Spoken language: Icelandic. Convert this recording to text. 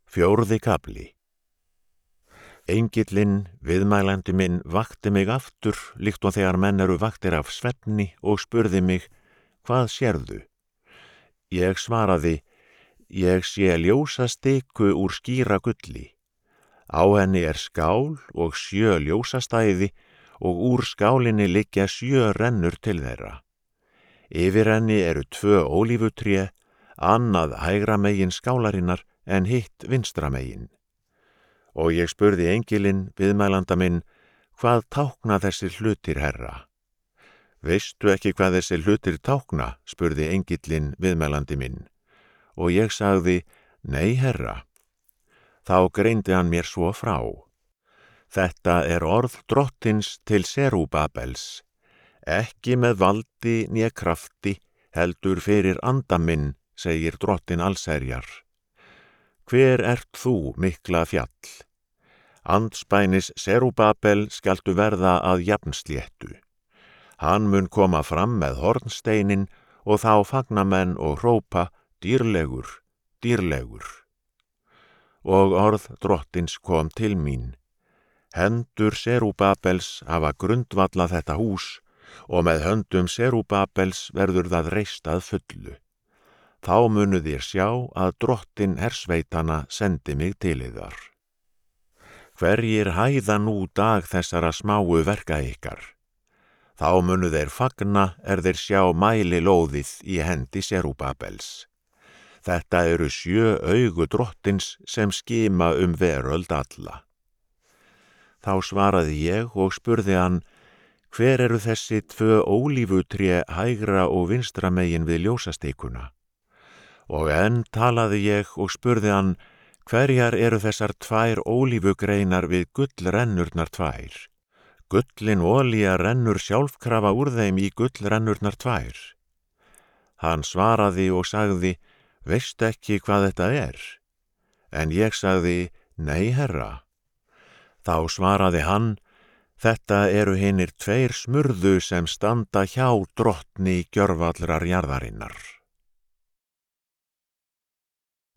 Fjórði kafli. Engillinn, viðmælandi minn, vakti mig aftur, líkt og þegar menn eru vaktir af svefni, og spurði mig, hvað sérðu? Ég svaraði, ég sé ljósa stiku úr skíra gulli. Á henni skál og 7 ljósastæði, og úr skálinni liggja 7 rennur til þeirra. Yfir henni 2 ólífutré, annað hægra megin skálarinnar en hitt vinstra megin. Og ég spurði engilinn, viðmælanda minn, hvað tákna þessir hlutir, herra? Veistu ekki hvað þessir hlutir tákna, spurði engillinn, viðmælandi minn. Og ég sagði, nei, herra. Þá greindi hann mér svo frá. Þetta orð drottins til Serúbabels, ekki með valdi né krafti, heldur fyrir anda minn, segir drottin allsherjar. Hver ert þú, mikla fjall? Andspænis Serúbabel skaltu verða að jafnsléttu. Hann mun koma fram með hornsteinin og þá fagna menn og hrópa, dýrlegur, dýrlegur. Og orð drottins kom til mín. Hendur Serúbabels hafa grundvallað þetta hús og með höndum Serúbabels verður það reist að fullu. Þá munu þér sjá að drottin hersveitana sendi mig til yðar. Hverjir hæða nú dag þessara smáu verka ykkar? Þá munu þeir fagna þeir sjá mæli lóðið í hendi Serúbabels. Þetta 7 augu drottins sem skima veröld alla. Þá svaraði ég og spurði hann, hver eru þessi 2 ólífutré hægra og vinstra megin við ljósastikuna? Og enn talaði ég og spurði hann, hverjar eru þessar 2 ólífugreinar við gullrennurnar 2? Gullin olía rennur sjálfkrafa úr þeim í gullrennurnar 2. Hann svaraði og sagði, veistu ekki hvað þetta En ég sagði, nei, herra. Þá svaraði hann, þetta eru hinir 2 smurðu sem standa hjá drottni gjörvallrar jarðarinnar.